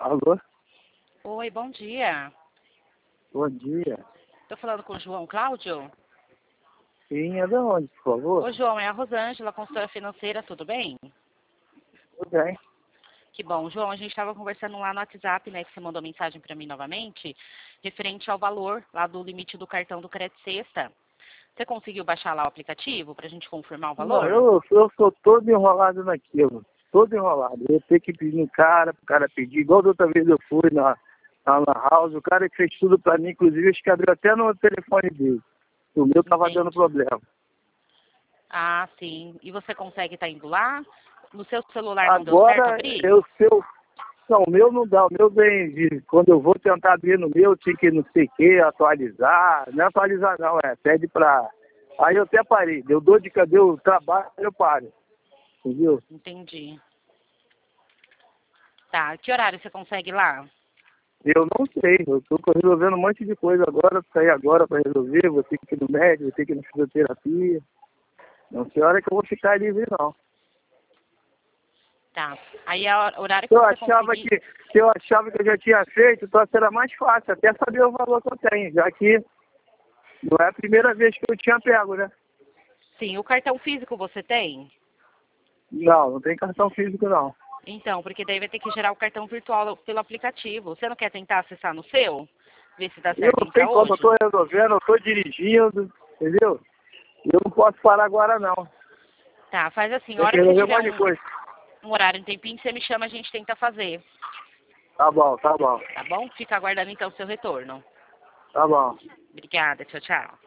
Alô? Oi, bom dia. Bom dia. Estou falando com o João Cláudio? Sim, é de onde, por favor? Oi, João, é a Rosângela, consultora financeira, tudo bem? Tudo bem. Que bom. João, a gente estava conversando lá no WhatsApp, né, que você mandou mensagem para mim novamente, referente ao valor lá do limite do cartão do Crédito Sexta. Você conseguiu baixar lá o aplicativo para a gente confirmar o Não, valor? eu sou todo enrolado naquilo. Todo enrolado. Eu tenho que pedir pro cara pedir. Igual da outra vez eu fui na Lan House, o cara que fez tudo pra mim, inclusive, acho que abriu até no telefone dele. O meu tava Entendi. dando problema. Ah, sim. E você consegue estar indo lá? No seu celular não deu certo Agora, abrir? não, o meu não dá. O meu quando eu vou tentar abrir no meu, tinha que não sei o que, atualizar. Não é atualizar não, pede pra... Aí eu até parei. Deu dor de cabeça, deu trabalho, eu paro. Entendeu? Entendi. Tá. Que horário você consegue ir lá? Eu não sei, eu estou resolvendo um monte de coisa agora, sair agora para resolver, vou ter que ir no médico, vou ter que ir na fisioterapia. Não sei a hora que eu vou ficar livre, não. Tá. Aí é o horário que Eu você achava conseguir. que eu achava que eu já tinha feito, então era mais fácil, até saber o valor que eu tenho, já que não é a primeira vez que eu tinha pego, né? Sim, o cartão físico você tem? Não tem cartão físico, não. Então, porque daí vai ter que gerar o cartão virtual pelo aplicativo. Você não quer tentar acessar no seu? Ver se dá Eu certo não sei entrar como eu hoje? estou resolvendo, eu estou dirigindo, entendeu? Eu não posso parar agora, não. Tá, faz assim, a Tem que hora que você resolver um tiver monte de coisa. um horário, um tempinho, você me chama, a gente tenta fazer. Tá bom, tá bom, Tá bom? Fica aguardando então o seu retorno. tá bom. Obrigada, tchau, tchau.